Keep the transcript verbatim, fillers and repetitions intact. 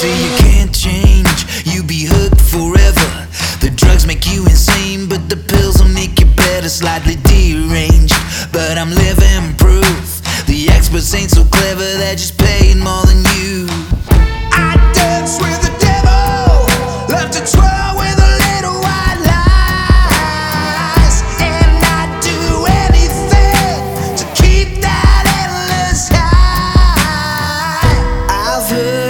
say you can't change, you be hooked forever. The drugs make you insane, but the pills will make you better. Slightly deranged, but I'm living proof. The experts ain't so clever, they're just paying more